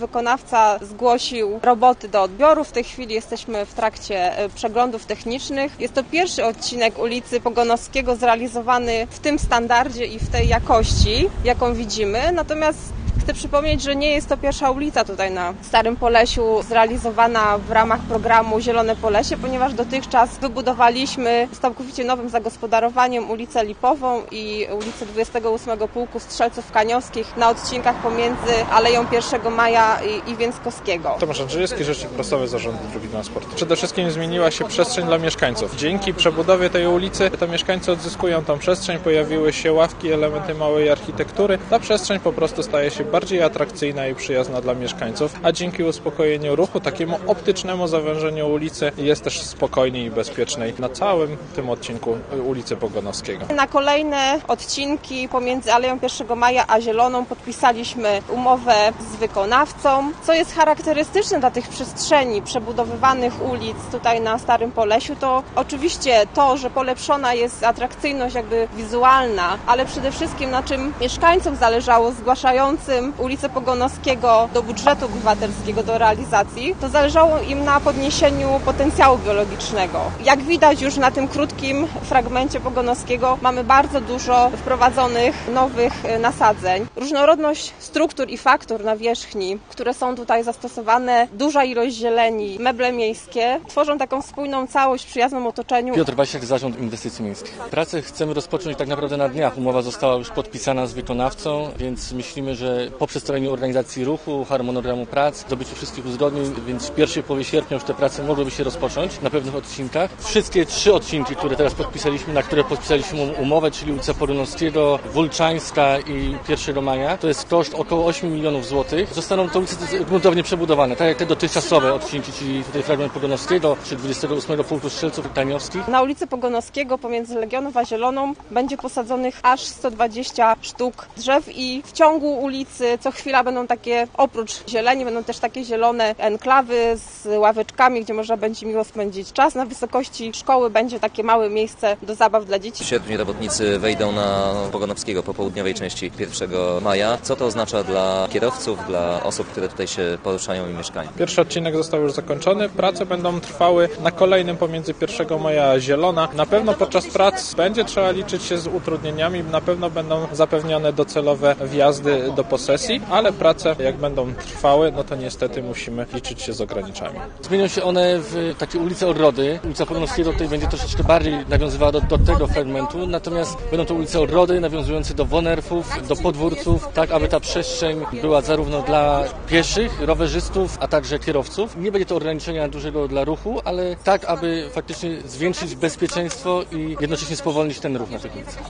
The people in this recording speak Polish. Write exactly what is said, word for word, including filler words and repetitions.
wykonawca zgłosił roboty do odbioru. W tej chwili jesteśmy w trakcie przeglądów technicznych. Jest to pierwszy odcinek ulicy Pogonowskiego zrealizowany w tym standardzie i w tej jakości, jaką widzimy. Natomiast chcę przypomnieć, że nie jest to pierwsza ulica tutaj na Starym Polesiu zrealizowana w ramach programu Zielone Polesie, ponieważ dotychczas wybudowaliśmy z całkowicie nowym zagospodarowaniem ulicę Lipową i ulicę dwudziestego ósmego Pułku Strzelców Kaniowskich na odcinkach pomiędzy Aleją pierwszego Maja i, i Więckowskiego. Tomasz Andrzejewski, rzecznik prasowy Zarządu Dróg Transportu. Przede wszystkim zmieniła się przestrzeń dla mieszkańców. Dzięki przebudowie tej ulicy to mieszkańcy odzyskują tą przestrzeń, pojawiły się ławki, elementy małej architektury. Ta przestrzeń po prostu staje się bardziej atrakcyjna i przyjazna dla mieszkańców, a dzięki uspokojeniu ruchu, takiemu optycznemu zawężeniu ulicy jest też spokojniej i bezpiecznej na całym tym odcinku ulicy Pogonowskiego. Na kolejne odcinki pomiędzy Aleją pierwszego Maja a Zieloną podpisaliśmy umowę z wykonawcą. Co jest charakterystyczne dla tych przestrzeni przebudowywanych ulic tutaj na Starym Polesiu, to oczywiście to, że polepszona jest atrakcyjność jakby wizualna, ale przede wszystkim na czym mieszkańcom zależało, zgłaszającym ulicę Pogonowskiego do budżetu obywatelskiego, do realizacji, to zależało im na podniesieniu potencjału biologicznego. Jak widać już na tym krótkim fragmencie Pogonowskiego mamy bardzo dużo wprowadzonych nowych nasadzeń. Różnorodność struktur i faktur nawierzchni, które są tutaj zastosowane, duża ilość zieleni, meble miejskie, tworzą taką spójną całość w przyjaznym otoczeniu. Piotr Wasiak, Zarząd Inwestycji Miejskich. Pracę chcemy rozpocząć tak naprawdę na dniach. Umowa została już podpisana z wykonawcą, więc myślimy, że po przestrzeni organizacji ruchu, harmonogramu prac, zdobyciu wszystkich uzgodnień, więc w pierwszej połowie sierpnia już te prace mogłyby się rozpocząć na pewnych odcinkach. Wszystkie trzy odcinki, które teraz podpisaliśmy, na które podpisaliśmy umowę, czyli ulica Pogonowskiego, Wulczańska i pierwszego Maja, to jest koszt około osiem milionów złotych. Zostaną te ulice gruntownie przebudowane, tak jak te dotychczasowe odcinki, czyli tutaj fragment Pogonowskiego, czy dwudziestego ósmego Pułku Strzelców Kaniowskich. Na ulicy Pogonowskiego pomiędzy Legionów a Zieloną będzie posadzonych aż sto dwadzieścia sztuk drzew i w ciągu ulicy co chwila będą takie, oprócz zieleni, będą też takie zielone enklawy z ławeczkami, gdzie można będzie miło spędzić czas. Na wysokości szkoły będzie takie małe miejsce do zabaw dla dzieci. W sierpniu robotnicy wejdą na Pogonowskiego po południowej części pierwszego Maja. Co to oznacza dla kierowców, dla osób, które tutaj się poruszają i mieszkają? Pierwszy odcinek został już zakończony. Prace będą trwały na kolejnym pomiędzy pierwszego Maja a Zielona. Na pewno podczas prac będzie trzeba liczyć się z utrudnieniami. Na pewno będą zapewnione docelowe wjazdy do posesji, ale prace jak będą trwały, no to niestety musimy liczyć się z ograniczeniami. Zmienią się one w takie ulice Ogrody. Ulica Pogonowskiego tutaj będzie troszeczkę bardziej nawiązywała do, do tego fragmentu, natomiast będą to ulice Ogrody nawiązujące do wonerfów, do podwórców, tak aby ta przestrzeń była zarówno dla pieszych, rowerzystów, a także kierowców. Nie będzie to ograniczenia dużego dla ruchu, ale tak, aby faktycznie zwiększyć bezpieczeństwo i jednocześnie spowolnić ten ruch na tych ulicach.